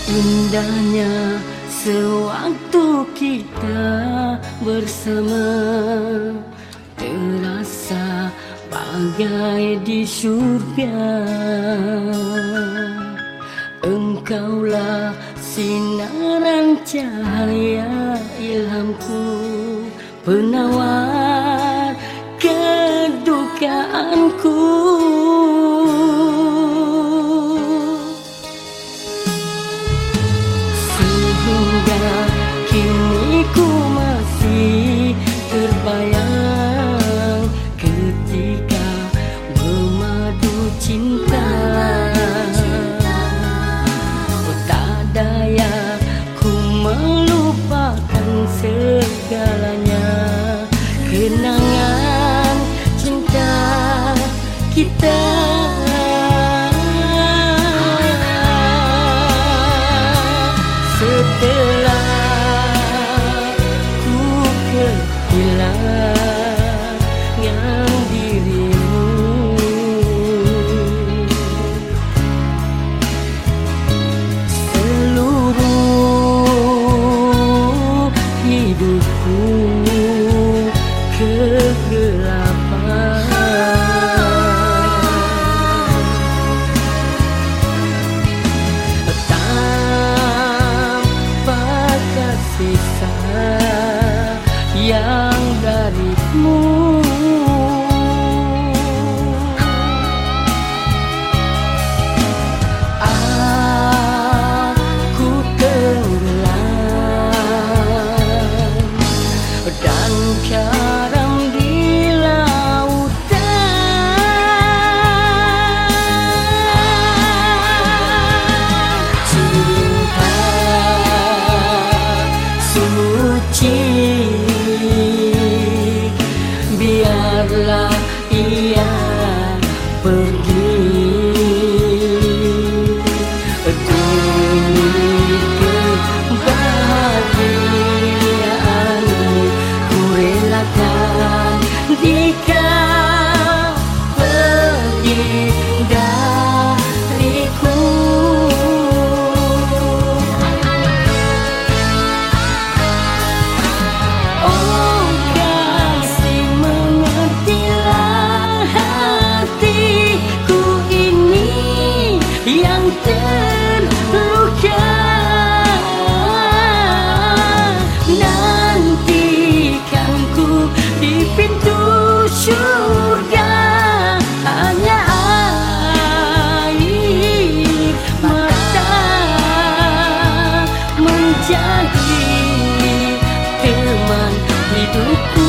Indahnya sewaktu kita bersama, terasa bagai di surga. Engkaulah sinaran cahaya ilhamku, penawar kedukaanku. Sehingga kini ku masih terbayang ketika memadu cinta. Tak daya ku melupakan segalanya, kenangan cinta kita. Setelah ku kehilangan dirimu, seluruh hidupku kegelapan. Sisa yang darimu, aku tenggelam dan karam di lautan. Cinta suci, biarlah ia pergi demi kebahagiaan. Ku relakan jika pergi dariku. Yang terluka, nantikan ku di pintu surga. Hanya air mata menjadi teman hidupku.